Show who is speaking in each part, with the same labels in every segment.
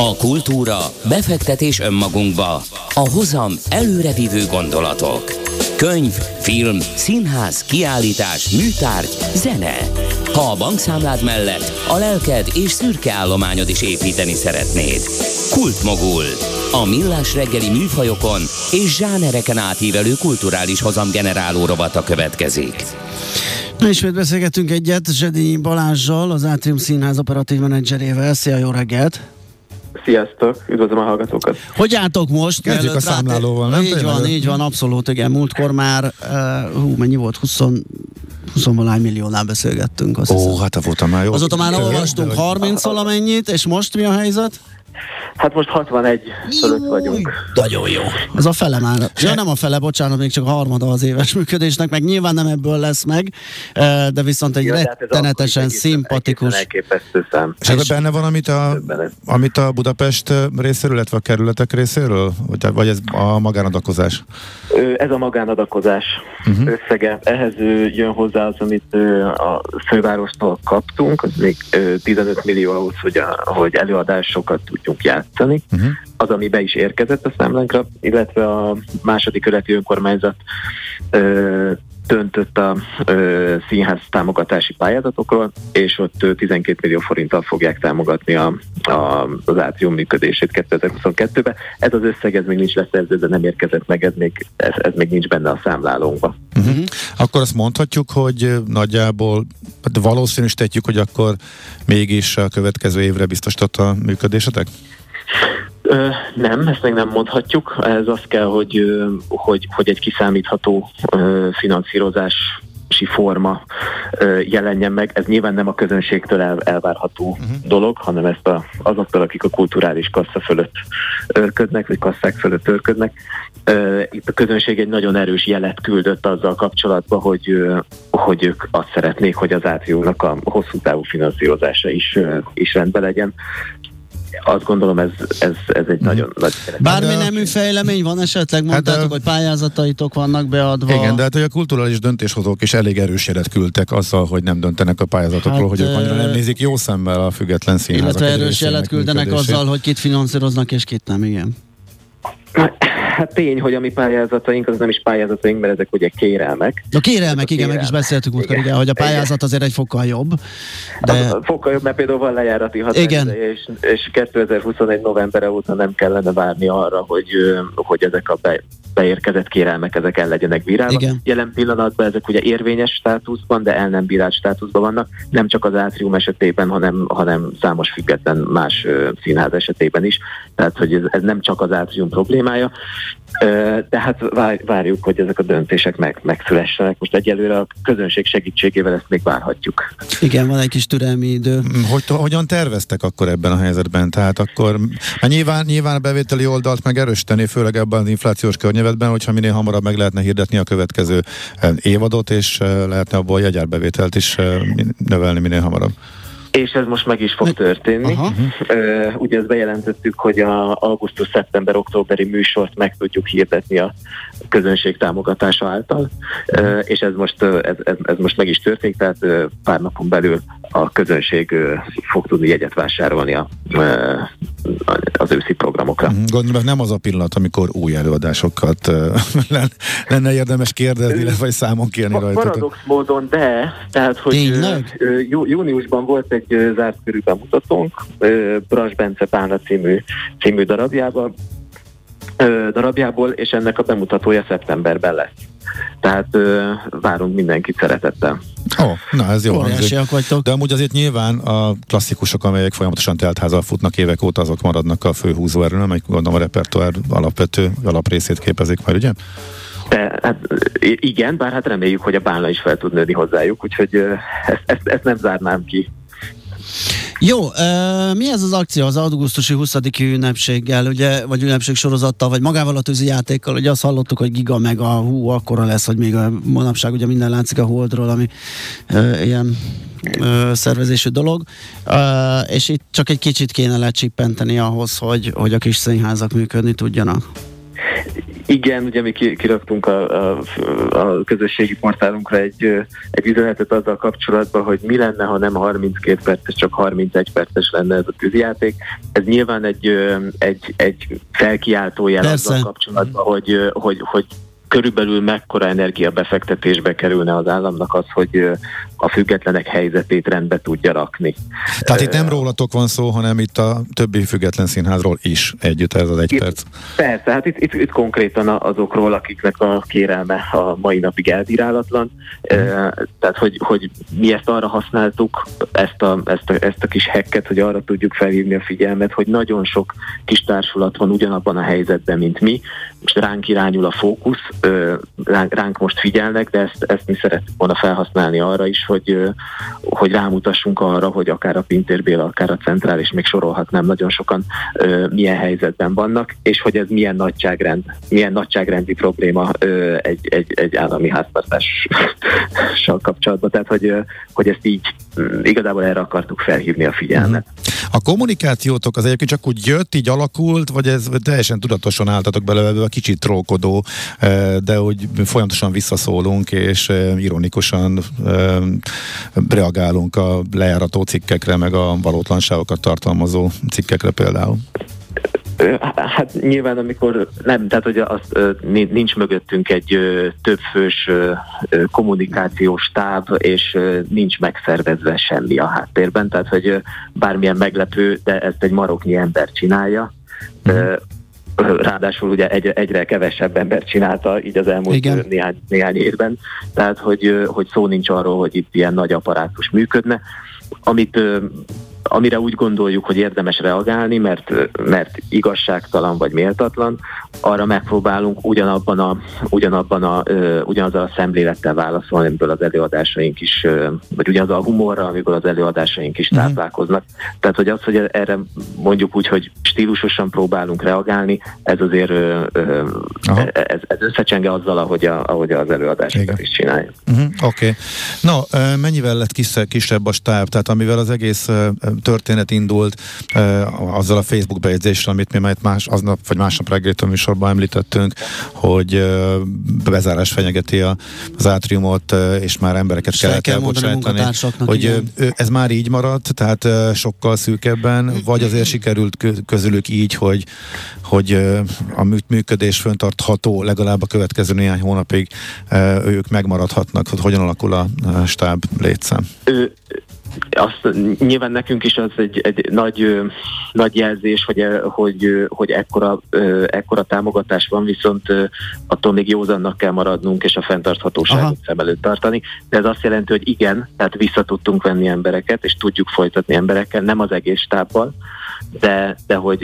Speaker 1: A kultúra, befektetés önmagunkba, a hozam előrevívő gondolatok. Könyv, film, színház, kiállítás, műtárgy, zene. Ha a bankszámlád mellett a lelked és szürke állományod is építeni szeretnéd. Kultmogul. A millás reggeli műfajokon és zsánereken átívelő kulturális hozamgeneráló rovata következik.
Speaker 2: Na, ismét beszélgetünk egyet Zsedényi Balázssal, az Átrium Színház operatív menedzserével. Szia, jó reggelt!
Speaker 3: Sziasztok, üdvözlöm a hallgatókat!
Speaker 2: Hogy álltok most?
Speaker 4: Kezdjük a számlálóval, nem?
Speaker 2: Így van, abszolút, igen. Múltkor már, mennyi volt? 20-valány milliónál beszélgettünk.
Speaker 4: Hát voltam már jó.
Speaker 2: Azóta már olvastunk 30 valamennyit, és most mi a helyzet?
Speaker 3: Hát most 61 fölött vagyunk.
Speaker 2: Nagyon jó. Ez a fele már. Ja, nem a fele, bocsánat, még csak a harmada az éves működésnek, meg nyilván nem ebből lesz meg, de viszont egy rettenetesen szimpatikus.
Speaker 3: Elképesztő szám.
Speaker 4: És ebben benne van, amit a Budapest részéről, illetve a kerületek részéről? Vagy ez a magánadakozás?
Speaker 3: Ez a magánadakozás összege. Ehhez jön hozzá az, amit a fővárostól kaptunk, az még 15 millió ahhoz, hogy előadásokat tudjunk játszani. Az, ami be is érkezett a számlánkra, illetve a második kerületi önkormányzat döntött a színház támogatási pályázatokról, és ott 12 millió forinttal fogják támogatni az Átrium működését 2022-ben. Ez az összeg, ez még nincs leszerződve, nem érkezett meg, ez még nincs benne a számlálónkban.
Speaker 4: Akkor azt mondhatjuk, hogy nagyjából valószínűsítetjük, hogy akkor mégis a következő évre biztosított a működésetek?
Speaker 3: Nem, ezt még nem mondhatjuk. Ez azt kell, hogy egy kiszámítható finanszírozási forma jelenjen meg. Ez nyilván nem a közönségtől elvárható dolog, hanem ezt azoktól, akik a kulturális kassa fölött örködnek, vagy kasszák fölött örködnek. Itt a közönség egy nagyon erős jelet küldött azzal kapcsolatban, hogy ők azt szeretnék, hogy az Átriumnak a hosszú távú finanszírozása is rendben legyen. Azt gondolom, ez egy nagyon nagy szeretet.
Speaker 2: Bármi nemű fejlemény van esetleg? Mondtátok, hogy pályázataitok vannak beadva.
Speaker 4: Igen, de hát hogy a kulturális döntéshozók is elég erős jelet küldtek azzal, hogy nem döntenek a pályázatokról, hogy ők annyira nem nézik jó szemmel a független színházak.
Speaker 2: Illetve erős jelet küldenek azzal, hogy kit finanszíroznak és kit nem, igen.
Speaker 3: Hát tény, hogy a mi pályázataink, az nem is pályázataink, mert ezek ugye kérelmek.
Speaker 2: A kérelmek, igen, meg is beszéltük múltkor, igen, hogy a pályázat azért egy fokkal jobb. De...
Speaker 3: Fokkal jobb, mert például van lejárati határideje, és 2021 novembere óta nem kellene várni arra, hogy ezek a beérkezett kérelmek, ezek el legyenek bírálva.
Speaker 2: Igen.
Speaker 3: Jelen pillanatban ezek ugye érvényes státuszban, de el nem bírált státuszban vannak, nem csak az Átrium esetében, hanem számos független más színház esetében is. Tehát, hogy ez nem csak az Átrium problémája, de hát várjuk, hogy ezek a döntések megszülessenek. Most egyelőre a közönség segítségével ezt még várhatjuk.
Speaker 2: Igen, van egy kis türelmi idő.
Speaker 4: Hogyan terveztek akkor ebben a helyzetben? Tehát akkor nyilván a bevételi oldalt meg erősíteni, főleg ebben az inflációs környezetben, hogyha minél hamarabb meg lehetne hirdetni a következő évadot, és lehetne abból jegyárbevételt is növelni minél hamarabb.
Speaker 3: És ez most meg is fog történni. Ugye ezt bejelentettük, hogy a augusztus-szeptember-októberi műsort meg tudjuk hirdetni a közönség támogatása által, és ez most meg is történik, tehát pár napon belül a közönség fog tudni jegyet vásárolni az őszi programokra.
Speaker 4: Gondolom, nem az a pillanat, amikor új előadásokat lenne érdemes kérdezni, vagy számon kérni rajta.
Speaker 3: Paradox módon, de tehát, hogy júniusban volt egy zárt körű bemutatónk, Brass Bence Pálna című darabjából, és ennek a bemutatója szeptemberben lesz. Tehát várunk mindenkit szeretettel.
Speaker 4: Na ez jó hangzik.
Speaker 2: Vagytok.
Speaker 4: De amúgy azért nyilván a klasszikusok, amelyek folyamatosan teltházzal futnak évek óta, azok maradnak a fő húzóerő, nem? Gondolom a repertoár alaprészét képezik majd, ugye?
Speaker 3: Hát, igen, bár hát reméljük, hogy a Bálna is fel tud nőni hozzájuk, úgyhogy ezt nem zárnám ki.
Speaker 2: Jó, mi ez az akció az augusztusi 20. ünnepséggel, ugye, vagy ünnepség sorozattal, vagy magával a tűzijátékkal? Ugye azt hallottuk, hogy giga meg akkora lesz, hogy még a manapság ugye minden látszik a Holdról, ami ilyen szervezésű dolog, és itt csak egy kicsit kéne lecsippenteni ahhoz, hogy a kis színházak működni tudjanak.
Speaker 3: Igen, ugye mi kiraktunk a közösségi portálunkra egy üzenetet azzal kapcsolatban, hogy mi lenne, ha nem 32 perces, csak 31 perces lenne ez a tűzijáték. Ez nyilván egy felkiáltó jel azzal kapcsolatban, hogy körülbelül mekkora energiabefektetésbe kerülne az államnak az, hogy a függetlenek helyzetét rendbe tudja rakni.
Speaker 4: Tehát itt nem rólatok van szó, hanem itt a többi független színházról is együtt ez az egy perc.
Speaker 3: Persze, hát itt konkrétan azokról, akiknek a kérelme a mai napig elbírálatlan. Tehát, hogy mi ezt arra használtuk, ezt a kis hacket, hogy arra tudjuk felhívni a figyelmet, hogy nagyon sok kis társulat van ugyanabban a helyzetben, mint mi. Most ránk irányul a fókusz, ránk most figyelnek, de ezt mi szeretjük volna felhasználni arra is, hogy rámutassunk arra, hogy akár a Pintér Béla, akár a Centrális, még sorolhatnám, nagyon sokan milyen helyzetben vannak, és hogy ez milyen nagyságrendi probléma egy állami háztartással kapcsolatban. Tehát, hogy ezt így igazából erre akartuk felhívni a figyelmet.
Speaker 4: A kommunikációtok az egyébként csak úgy jött, így alakult, vagy ez teljesen tudatosan álltatok bele ebbe a kicsit trókodó, de úgy folyamatosan visszaszólunk, és ironikusan reagálunk a lejárató cikkekre, meg a valótlanságokat tartalmazó cikkekre például?
Speaker 3: Hát nyilván, amikor nem, tehát hogy nincs mögöttünk egy többfős kommunikációs stáb, és nincs megszervezve semmi a háttérben, tehát hogy bármilyen meglepő, de ezt egy maroknyi ember csinálja. Ráadásul ugye egyre kevesebb ember csinálta így az elmúlt néhány évben, tehát hogy szó nincs arról, hogy itt ilyen nagy apparátus működne, amire úgy gondoljuk, hogy érdemes reagálni, mert igazságtalan vagy méltatlan, arra megpróbálunk ugyanazzal a szemlélettel válaszolni, amiből az előadásaink is, vagy ugyanazzal a humorral, amiből az előadásaink is táplálkoznak. Tehát, hogy az, hogy erre mondjuk úgy, hogy stílusosan próbálunk reagálni, ez azért ez összecsenge azzal, ahogy az előadásokat is csináljuk.
Speaker 4: Oké. No, mennyivel lett kisebb a stáb? Tehát amivel az egész történet indult, azzal a Facebook bejegyzéssel, amit mi majd aznap vagy másnap reggeltől műsorban említettünk, hogy bezárás fenyegeti az átriumot, és már embereket kellett elbocsátani. Hogy ez már így maradt, tehát sokkal szűkebben, vagy azért sikerült közülük így, hogy a működés fenntartható legalább a következő néhány hónapig ők megmaradhatnak, hogy hogyan alakul a stáb létszám?
Speaker 3: Azt nyilván nekünk is az egy nagy jelzés, hogy ekkora támogatás van, viszont attól még józannak kell maradnunk, és a fenntarthatóságot szem előtt tartani. De ez azt jelenti, hogy igen, tehát vissza tudtunk venni embereket, és tudjuk folytatni emberekkel, nem az egész stábbal, de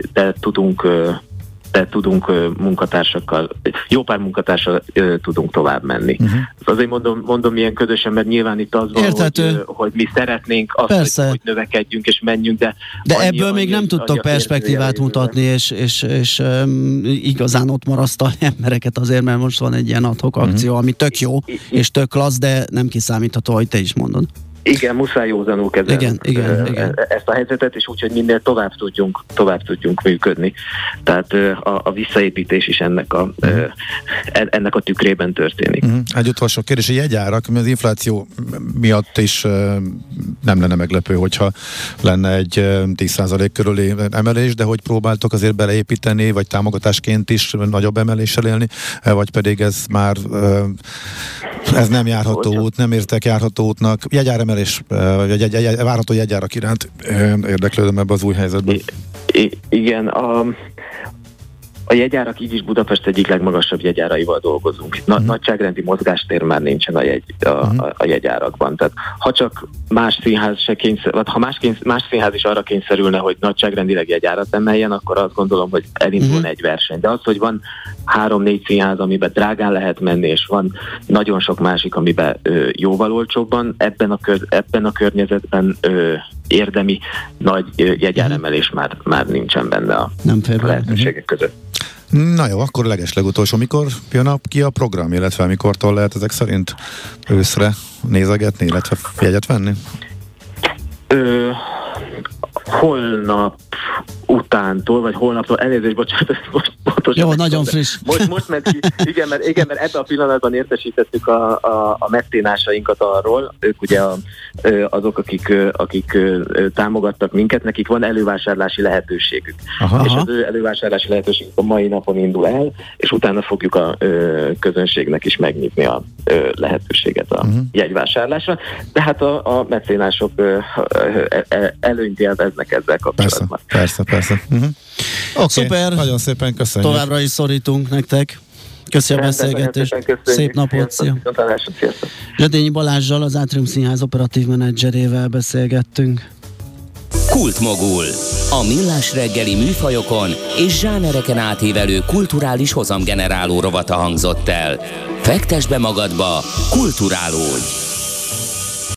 Speaker 3: tudunk munkatársakkal, jó pár munkatársal tudunk tovább menni. Azért mondom ilyen közösen, mert nyilván itt az van, hogy mi szeretnénk azt, hogy növekedjünk és menjünk, de
Speaker 2: ebből még nem tudtok perspektívát mutatni, és igazán ott marasztalni embereket azért, mert most van egy ilyen ad-hoc akció, ami tök jó, és tök klassz, de nem kiszámítható, hogy te is mondod.
Speaker 3: Igen, muszáj józanul kezelni ezt a helyzetet, és úgy, hogy minél tovább tudjunk működni. Tehát a visszaépítés is ennek a tükrében történik.
Speaker 4: Egy utolsó kérdés, a jegyárak, az infláció miatt is nem lenne meglepő, hogyha lenne egy 10% körüli emelés, de hogy próbáltok azért beleépíteni, vagy támogatásként is nagyobb emeléssel élni, vagy pedig ez már ez nem járható út, nem értek járható útnak. Jegyáremelés, várható jegyárak iránt érdeklődöm ebbe az új helyzetben.
Speaker 3: Igen, a jegyárak, így is Budapest egyik legmagasabb jegyáraival dolgozunk. Nagyságrendi mozgástér már nincsen a jegyárakban. Tehát ha csak más színház más színház is arra kényszerülne, hogy nagyságrendileg jegyárat emeljen, akkor azt gondolom, hogy elindulna egy verseny. De az, hogy van 3-4 színház, amiben drágán lehet menni, és van nagyon sok másik, amiben jóval olcsóbban, ebben a környezetben érdemi nagy jegyáremelés már nincsen benne a lehetőségek között.
Speaker 4: Na jó, akkor legeslegutolsó. Mikor jön ki a program, illetve mikortól lehet ezek szerint őszre nézegetni, illetve jegyet venni?
Speaker 3: Holnap utántól, vagy holnaptól, elnézést, bocsánat, most
Speaker 2: Jó, nagyon friss.
Speaker 3: Most ment ki, igen, mert ebben a pillanatban értesítettük a mecénásainkat arról, ők ugye azok, akik támogattak minket, nekik van elővásárlási lehetőségük. És az ő elővásárlási lehetőségük a mai napon indul el, és utána fogjuk a közönségnek is megnyitni a lehetőséget a jegyvásárlásra. Tehát a mecénások előnyt élveznek ezzel kapcsolatban.
Speaker 4: Persze. Okay,
Speaker 2: szuper.
Speaker 4: Nagyon szépen köszönjük.
Speaker 2: Továbbra is szorítunk nektek. Köszönöm a beszélgetést. Szép napot. Szia. Zsedényi Balázssal, az Átrium Színház operatív menedzserével beszélgettünk.
Speaker 1: Kultmogul. A millás reggeli műfajokon és zsánereken átívelő kulturális hozamgeneráló rovata hangzott el. Fektesd be magadba, kulturálódj!